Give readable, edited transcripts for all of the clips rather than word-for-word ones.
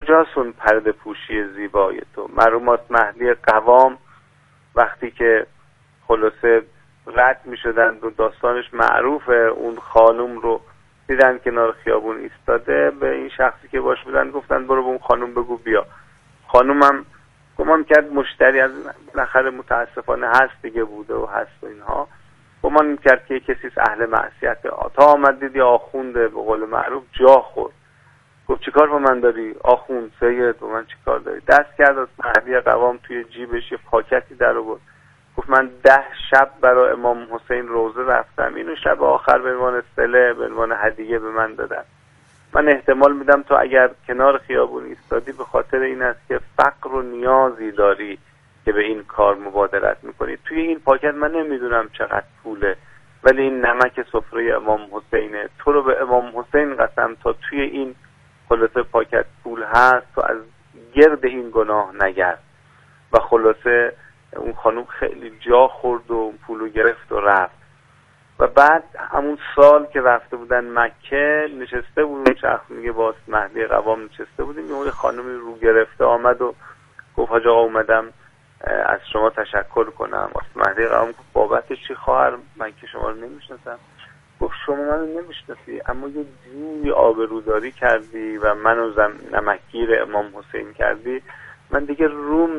کجاست پرده پوشی زیبای تو؟ مرحومات مهدی قوام وقتی که خلاصه رد می شدن و داستانش معروفه، اون خانم رو دیدن کنار خیابون ایستاده، به این شخصی که باش بودن گفتن برو به اون خانم بگو بیا. خانومم گمان کرد مشتری از بالاخره متاسفانه هست دیگه، بوده و هست و اینها، گمان کرد که کسی از اهل معصیت. تا آمد دیدی آخونده، به قول معروف جا خورد. گفت چیکار با من داری آخوند سید؟ با من چیکار داری؟ دست کرد از مهدی قوام توی جیبش یه پاکتی در آورد، گفت من 10 شب برای امام حسین روزه رفتم، اینو شب آخر به عنوان صله، به عنوان هدیه به من دادن. من احتمال میدم تو اگر کنار خیابون ایستادی به خاطر این است که فقر و نیازی داری که به این کار مبادرت میکنی. توی این پاکت من نمیدونم چقدر پوله، ولی این نمک سفره امام حسینه. تو رو به امام حسین قسم تا توی این خلاصه پاکت پول هست تو از گرد این گناه نگرد. و خلاصه اون خانم خیلی جا خورد و اون پولو گرفت و رفت. و بعد همون سال که رفته بودن مکه نشسته بود، شخص میگه با مهدی قوام نشسته بودیم، یه خانمی رو گرفته آمد و گفت حاج آقا اومدم از شما تشکر کنم. مهدی قوام گفت بابت چی خواهر؟ من که شما رو نمیشناسم. گفت شما منو نمیشناسی اما یه جوری آبروداری کردی و منو نمکگیر امام حسین کردی، من دیگه روم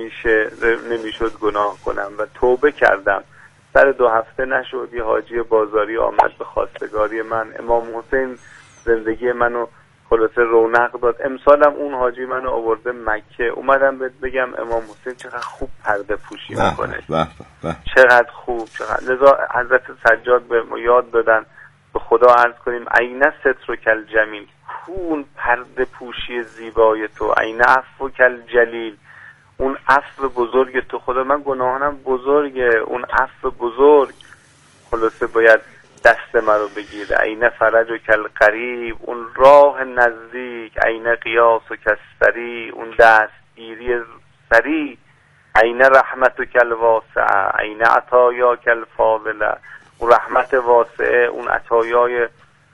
نمیشد گناه کنم و توبه کردم. سر 2 هفته نشد یه حاجی بازاری آمد به خواستگاری من، امام حسین زندگی منو خلاصه رونق داد. امسالم اون حاجی منو آورده مکه، اومدم بهت بگم امام حسین چقدر خوب پرده پوشی میکنه، چقدر خوب، چقدر. لذا حضرت سجاد به ما یاد دادن به خدا عرض کنیم عین ستر کل جمیل، کون پرده پوشی زیبای تو، عین عفو کل جلیل، اون عفو بزرگ تو. خدا من گناهانم بزرگه، اون عفو بزرگ خلاصه باید دست من رو بگیره. عین فرج و کل قریب، اون راه نزدیک، عین قیاس و کستری، اون دستگیری سری، عین رحمت و کل واسعه، عین عطایا کل فاضله، اون رحمت واسعه، اون عطایای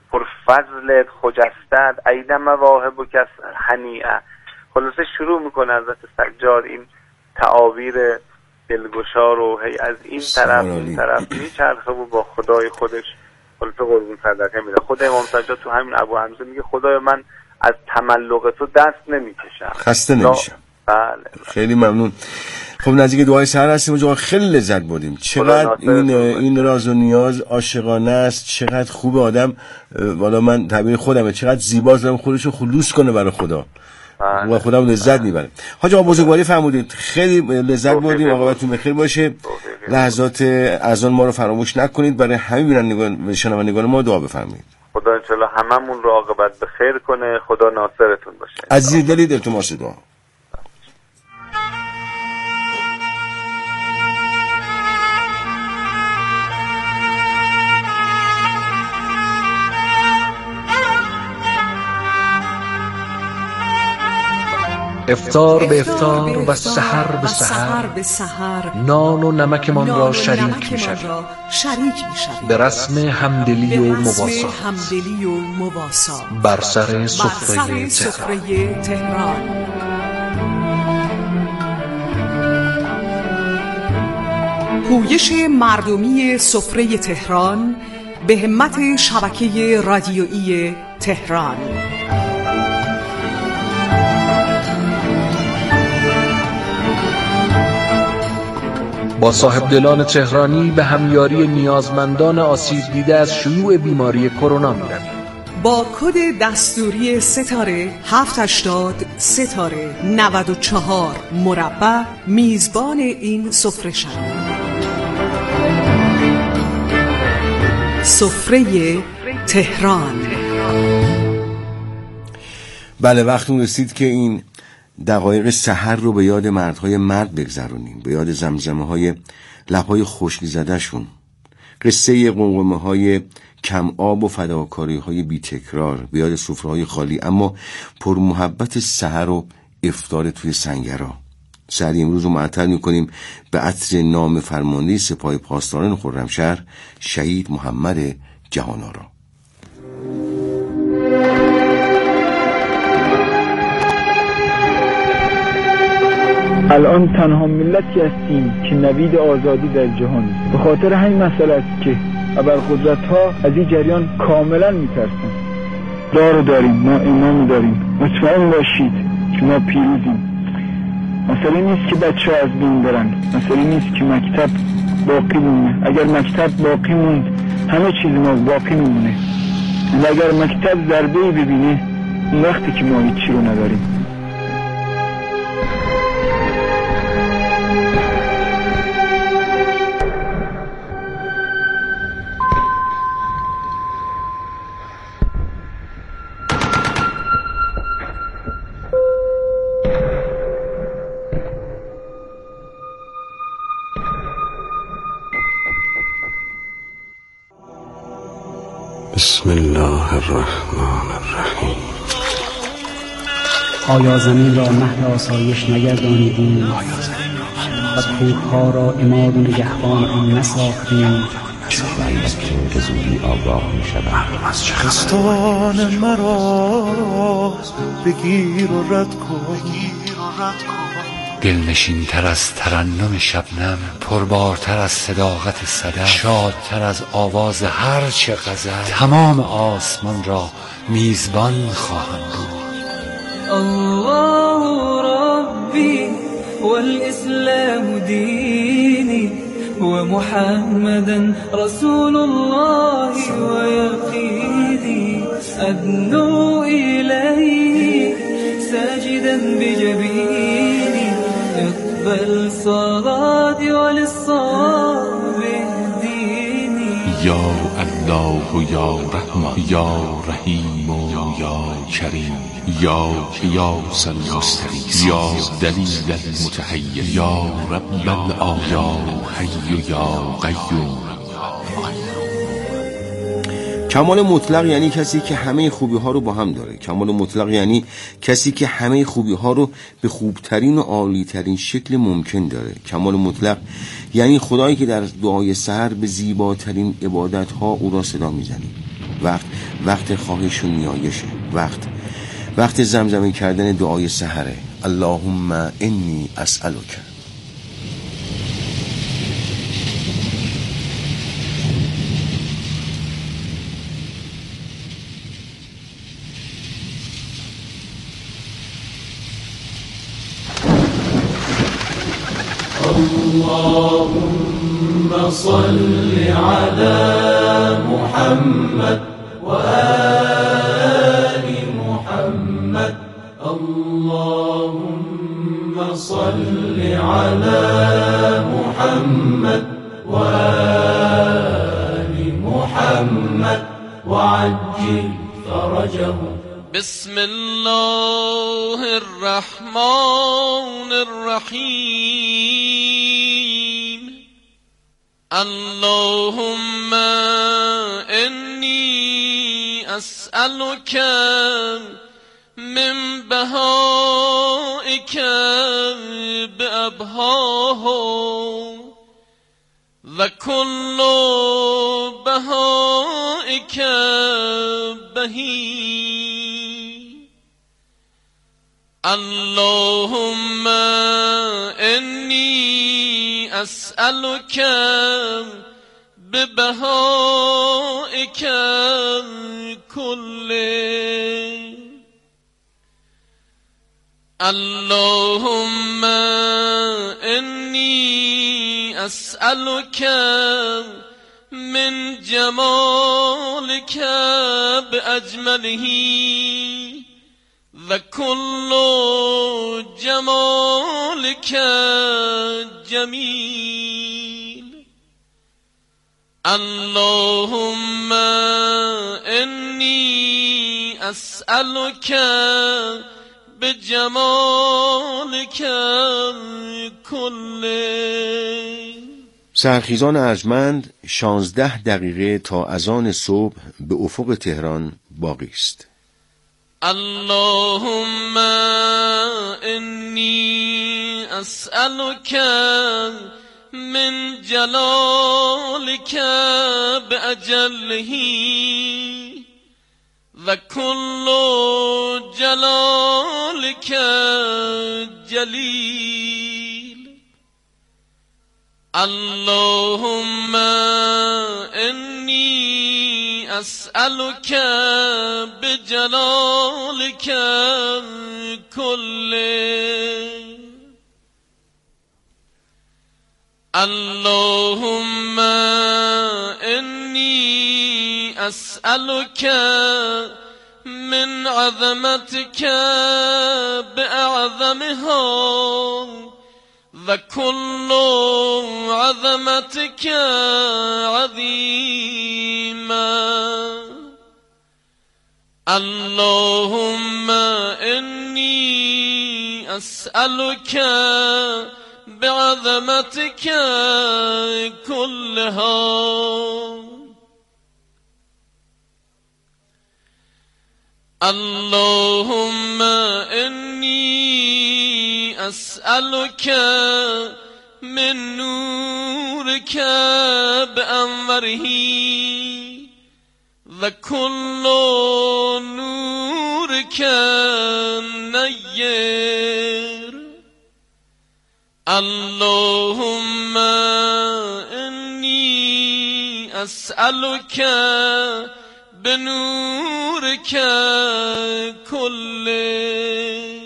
پرفضلت خجستت، عین مواهب و کس هنیعه. خلاصه شروع میکنه حضرت سجاد این تعابیر دلگشا رو هی از این طرف این طرف میچرخه و با خدای خودش خلاصه قربون صدقه میده. خود امام سجاد تو همین ابو حمزه میگه خدای من از تملق تو دست نمیکشم، خسته نمیشم. بله. خیلی ممنون. خب نزدیک دعای سحر هستیم و خیلی لذت بردیم. چقدر این راز و نیاز عاشقانه است، چقدر خوب آدم، والا من تعبیر خودمه، چقدر زیباست آدم خودشو خلوص کنه برای خدا و خودم لذت میبره. حاج آقا بزرگواری فرمودید، خیلی لذت بردیم. عاقبتتون بخیر باشه. لحظات اذان ما رو فراموش نکنید. برای همین شنوندگان ما دعا بفرمایید. خدا ان شاء الله هممون رو عاقبت بخیر کنه. خدا ناصرتون باشه. عزیز دلید التماس دعا. افطار به افطار و سحر به سحر نان و نمکمان را شریک می‌شویم به رسم همدلی و مواسا بر سر سفره تهران. پویش مردمی سفره تهران به همت شبکه رادیویی تهران. با صاحب دلان تهرانی به همیاری نیازمندان آسیب دیده از شیوع بیماری کرونا می‌رویم. با کد دستوری ستاره 780 ستاره 94 مربع میزبان این سفره شوید. سفره تهران. بله وقتون رسید که این دقایق سحر رو به یاد مردهای مرد بگذرونیم، به یاد زمزمه‌های لب‌های خشک زده‌شون، قصه قمقمه‌های کم آب و فداکاری‌های بی تکرار، به یاد سفره‌های خالی اما پر محبت سحر و افطار توی سنگرها. سحر امروز رو معطر می‌کنیم به عطر نام فرمانده سپاه پاسداران خرمشهر شهید محمد جهان‌آرا. الان تنها ملتی هستیم که نوید آزادی در جهان است. به خاطر همین مسئله است که ابرقدرت‌ها از این جریان کاملا میترسن. داریم، ما ایمان داریم، مطمئن باشید که ما پیروزیم. مسئله نیست که بچه‌ها از بین برن، مسئله نیست که مکتب باقی مونه. اگر مکتب باقی موند همه چیز ما باقی میمونه، و اگر مکتب ضربه‌ای ببینه اون وقتی که ما هیچی رو نداریم. بسم الله الرحمن الرحیم. آیا زمین را مهد آسایش نگردانیدیم و کوهها را عماد و نگهبان آن نساختیم؟ که زودی آگاه می شود. خستان مرا بگیر و رد کن. دلنشین تر از ترنم شبنم، پربارتر از صداقت صدف، شادتر از آواز هر چه غزل، تمام آسمان را میزبان خواهم بود. الله ربی والاسلام دینی و محمدا رسول الله و یقینی ادنو الیه ساجدا بجبینی اقبل صلاتي وللصوم اهديني یا الله یا رحمان یا رحیم یا کریم یا قیاس المستقیم یا دلیل المتحیر یا رب العالمین یا حی یا قیوم. کمال مطلق یعنی کسی که همه خوبی ها رو با هم داره. کمال مطلق یعنی کسی که همه خوبی ها رو به خوبترین و عالی ترین شکل ممکن داره. کمال مطلق یعنی خدایی که در دعای سحر به زیباترین عبادت ها او را صدا میزنه. وقت خواهش و نیایشه، وقت زمزمه کردن دعای سحره. اللهم انی اسألک. اللهم صل على محمد وآل محمد. اللهم صل على محمد وآل محمد وعجل فرجه. بسم الله الرحمن الرحیم. اللهم انی اسألک من بهائک بأبهاه و کل بهائک بهی. اللهم انی اسألک ببهائک کله. اللهم انی اسألک من جمالک باجمله و کل جمالک جمیل. اللهم انی اسألک بجمالک کله. سرخیزان ارجمند 16 دقیقه تا اذان صبح به افق تهران باقی است. اللهم انی اسألک من جلالک باجله و کل جلالک جلیل. اللهم انی اسألک بجلالک کله. اللهم انی اسألک من عظمتك بأعظمها و كل عظمتك عظيما. اللهم إني أسألك بعظمتك كلها. اللهم إني أسألك من نورك بأنوره وكل نورك نير. اللهم إني أسألك بنورك كله.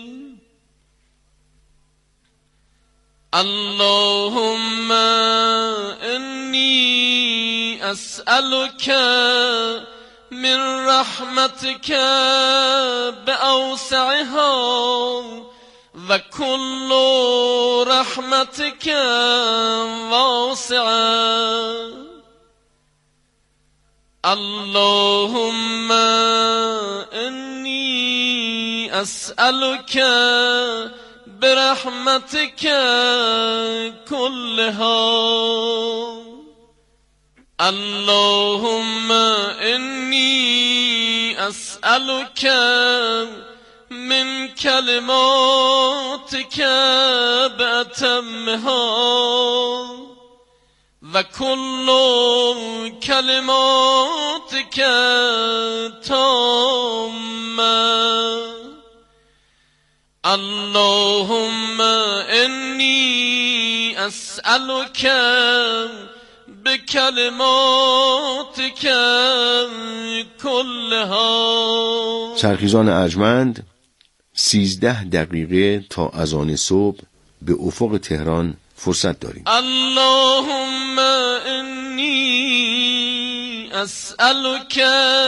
اللهم إني أسألك من رحمتك بأوسعها وكل رحمتك واسعة. اللهم إني أسألك برحمتك كلها. اللهم إني أسألك من كلماتك بأتمها وكل كلماتك تامة. اللهم إني أسألك بكلماتك كلها. سرخیزان ارجمند 13 دقیقه تا اذان صبح به افق تهران فرصت داریم. اللهم إني أسألك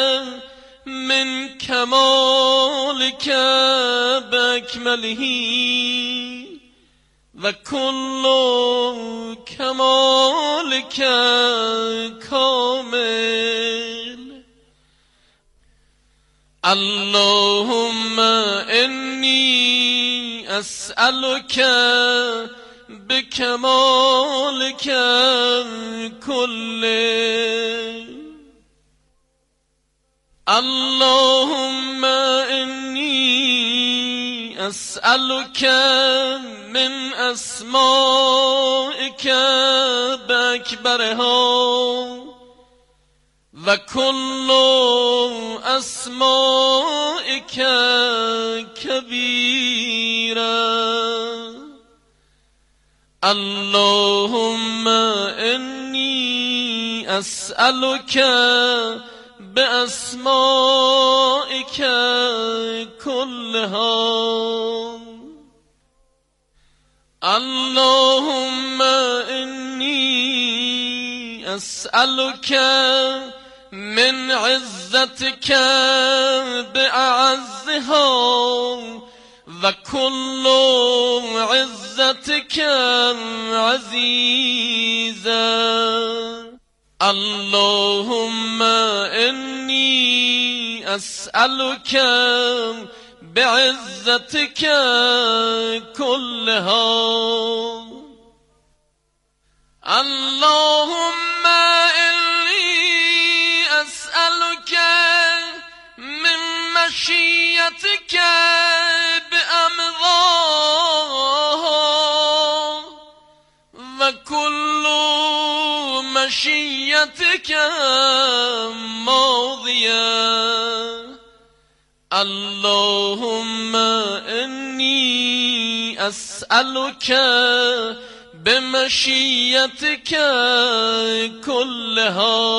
من كمالك بأكمله وكل كمالك كامل. اللهم إني أسألك بكمالك كله. اللهم إني أسألك من أسمائك بأكبرها وكل أسمائك كبيرا. اللهم إني أسألك بأسمائك كلها. اللهم إني أسألك من عزتك بأعزها وكل عزتك عزيزا. اللهم إني أسألك بعزتك كلها. اللهم إني أسألك من مشيتك بأمضاها وكل مشيتك ماضية. اللهم إني أسألك بمشيتك كلها.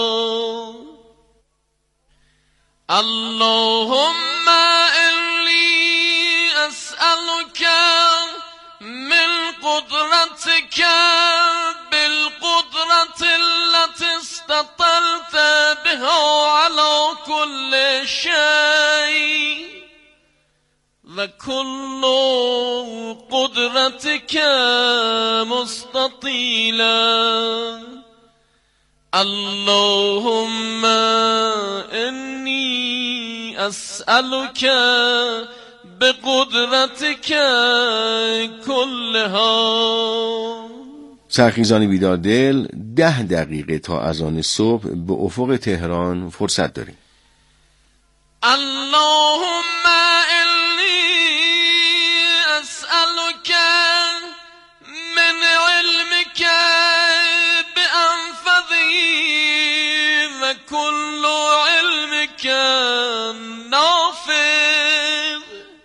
اللهم إني أسألك من قدرتك بالقدرة التي استطلت بها على كل شيء وكل قدرتك مستطيلا. اللهم إني أسألك بقدرتك كلها. سرخیزان بیدار دل 10 دقیقه تا اذان صبح به افق تهران فرصت داریم. اللهم إني أسألك من علمك بأنفذه وكل علمك نافذ.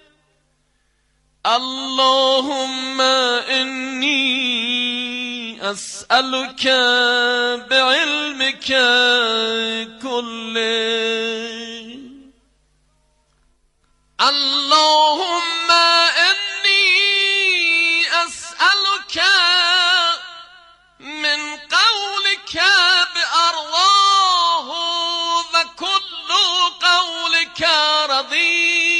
اللهم إني أسألك بعلمك كله. اللهم إني أسألك من قولك بأرضاه وكل قولك رضي.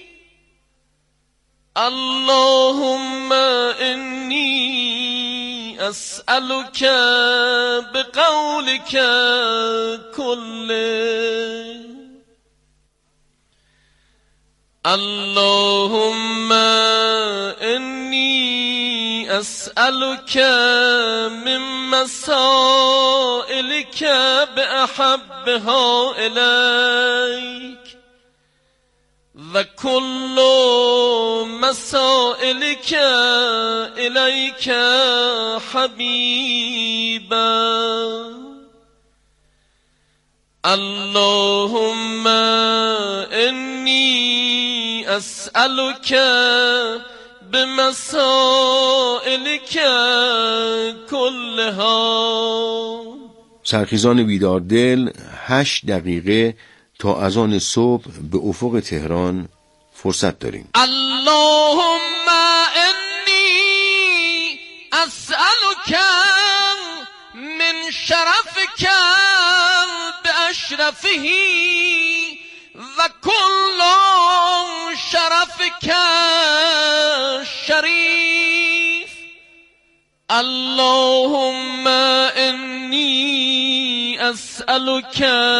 اللهم إني أسألك بقولك كله. اللهم إني أسألك من مسائلك بأحبها إليك وكل مسائلك إليك حبيبا. اللهم إني أسألك بمسائلك كلها. سرخیزان بیدار دل 8 دقیقه تا اذان صبح به افق تهران فرصت داریم. اللهم إني أسألك من شرفك بأشرفه وكل شرفك شريف. اللهم إني أسألك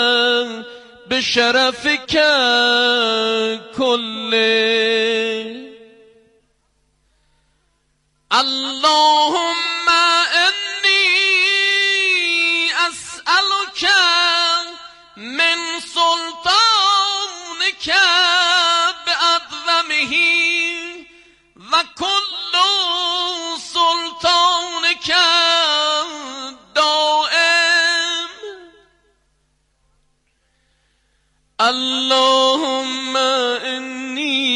بشرفك كله. اللهم إني أسألك من سلطانك بأعظمه وكل سلطانك دائم. اللهم إني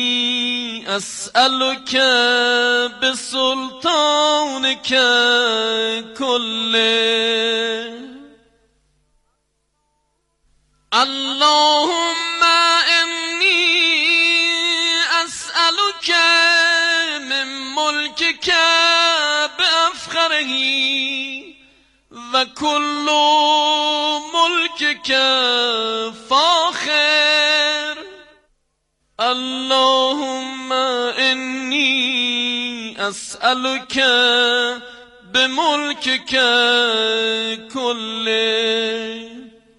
أسألك بسلطانك كله. اللهم إني أسألك من ملكك بأفخره وكل ملكك فاخر. اللهم إني أسألك بملكك كله.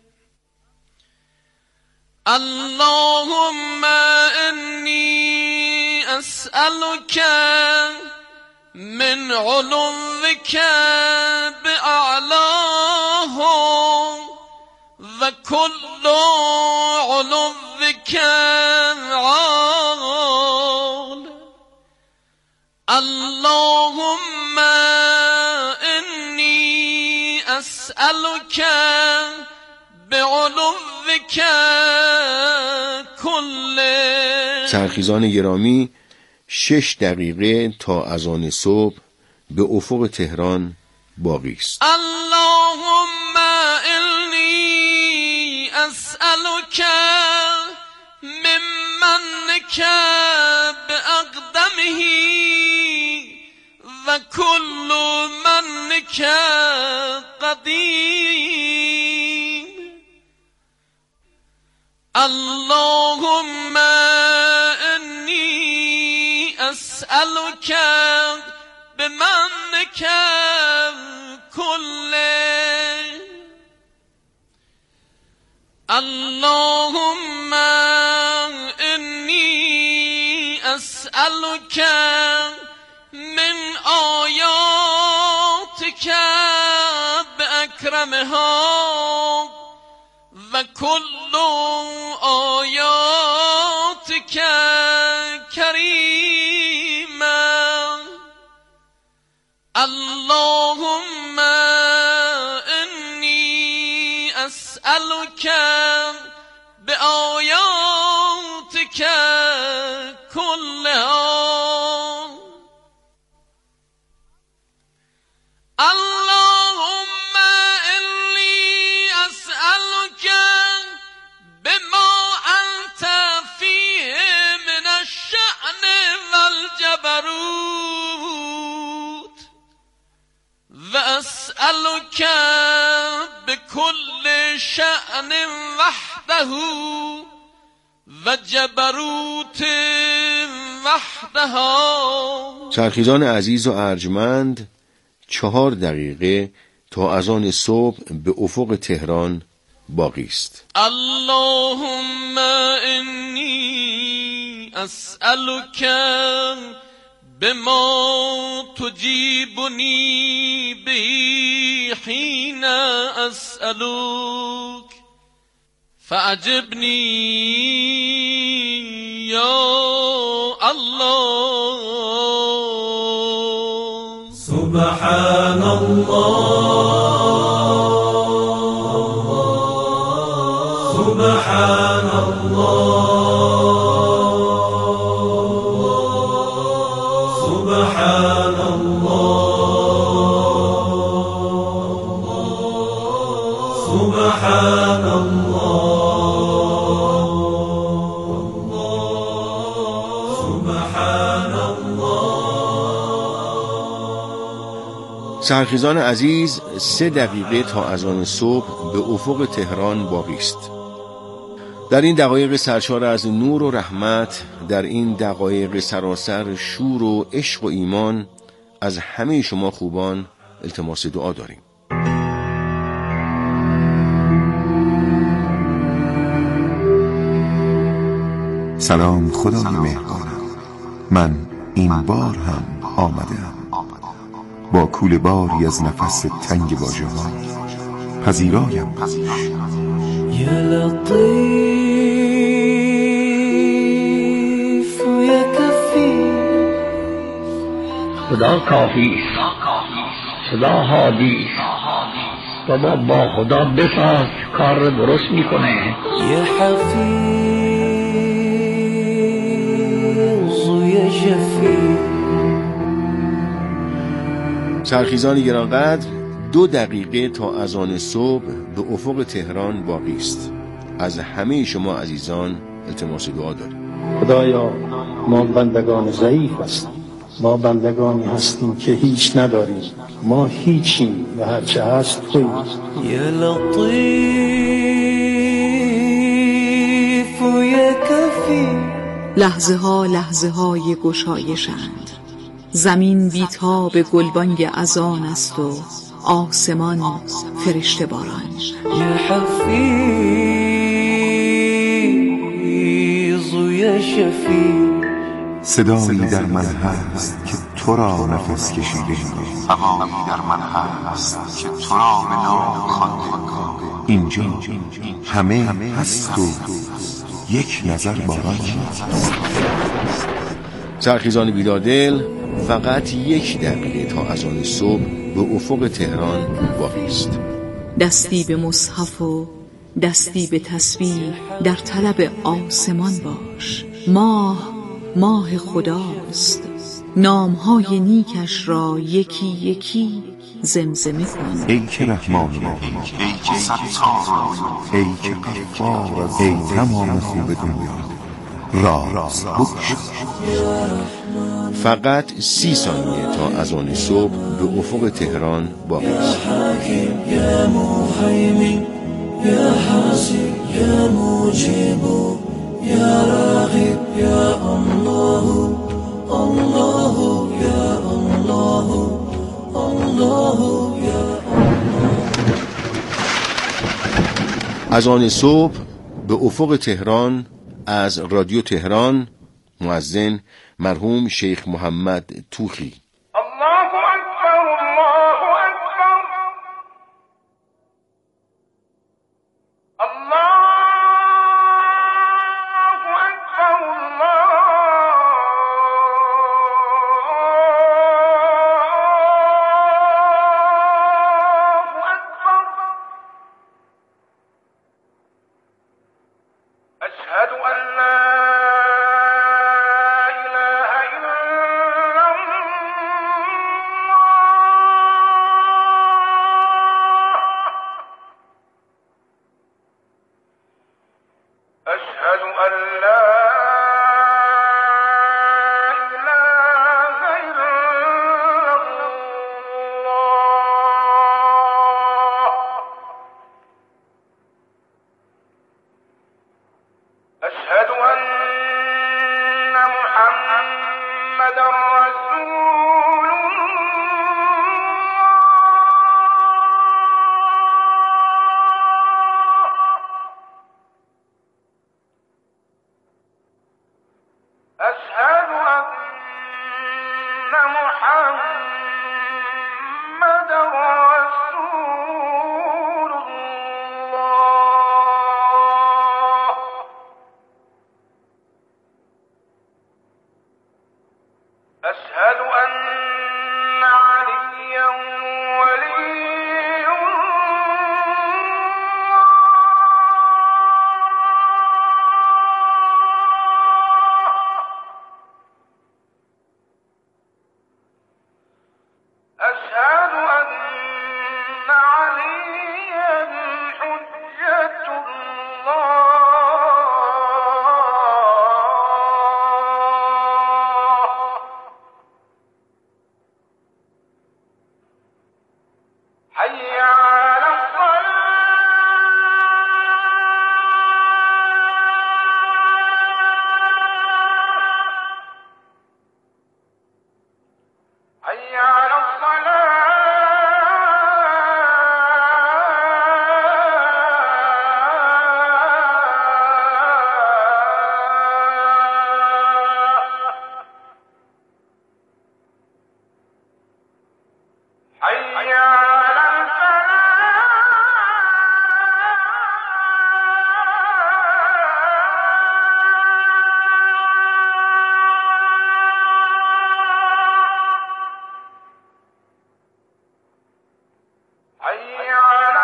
اللهم إني أسألك من علوك بأعلاه وكل علوك عال. اللهم إني أسألك بعلوك كل سرخیزان گرامی 6 دقیقه تا اذان صبح به افق تهران باقی است. اللهم انی اسألک ممنک باقدمه و کل منک قدیم. اللهم انی اسألک بمنک کل. اللهم انی اسألک من آیاتک باکرمها و کل آیاتک کریما. اللهم انی اسألک بآیاتک كلها. اللهم إني أسألك بما أنت فيه من الشأن والجبروت وأسألك بكل شأن وحده و جبروت وحدها. سرخیزان عزیز و ارجمند 4 دقیقه تا اذان صبح به افق تهران باقی است. اللهم انی اسألک بما تجیبنی به حین اسألک فعجبنی یا الله. سبحان الله سبحان الله سبحان الله سبحان الله. سرخیزان عزیز 3 دقیقه تا اذان صبح به افق تهران باقی است. در این دقایق سرشار از نور و رحمت، در این دقایق سراسر شور و عشق و ایمان، از همه شما خوبان التماس دعا داریم. سلام خدای مهربانم، من این بار هم آمدم با کوله باری از نفس تنگ واژه ها پذیرایم. یا لطیف و یا کفی. خدا کافی خدا حادی. بابا با خدا بساز کار درست میکنه. یا حفیظ و یا شفیع. سرخیزان گرانقدر 2 دقیقه تا اذان صبح به افق تهران باقی است. از همه شما عزیزان التماس دعا داریم. خدایا ما بندگان ضعیف هستیم، ما بندگانی هستیم که هیچ نداریم، ما هیچیم و هرچه هست تویی. یا لطیف و یا کفی. لحظه های گشایشند، زمین بیتاب گلبانگ اذان است و آسمان فرشته باران. یا حفیظ و یا شفیع. صدایی در من هست که تو را نفس کشیده، هوایی در من هست که تو را به نام خوانده. اینجا همه هست و یک نظر باران. سرخیزان بیدادل فقط 1 دقیقه تا اذان صبح به افق تهران باقی است. دستی به مصحف و دستی به تسبیح در طلب آسمان باش. ماه خداست، نامهای نیکش را یکی یکی زمزمه کن. ای که رحمان رحیم، ای که ستار، ای که غفار، ای تمام خوب دنیا، راز بگشا. فقط 30 ثانیه تا اذان صبح به افق تهران باقی است. یا مهیمن یا حسیب یا مجیب یا راغب یا الله الله یا الله الله یا اذان صبح به افق تهران از رادیو تهران. مؤذن مرحوم شیخ محمد توخی. الله اکبر الله اکبر الله اکبر الله اکبر. اشهد ان لا أشهد أن لا إله إلا الله. أشهد أن محمدا رسول أشهد أن محمدا رسول الله. أشهد أن عليا ولي أشهد أن عليا حجة الله. حي على الصلاة. حي على حي على حي على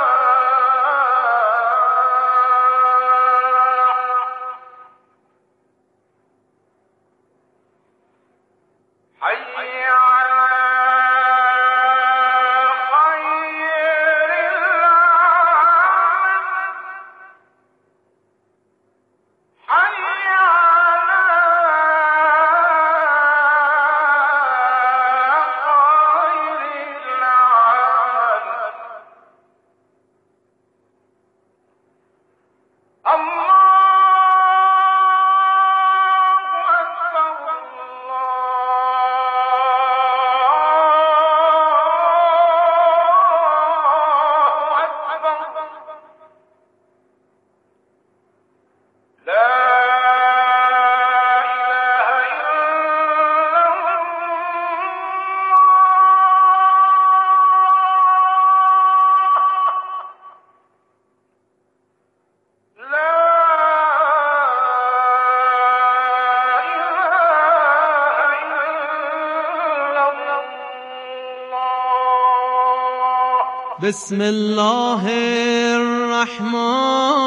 الفلاح. بسم الله الرحمن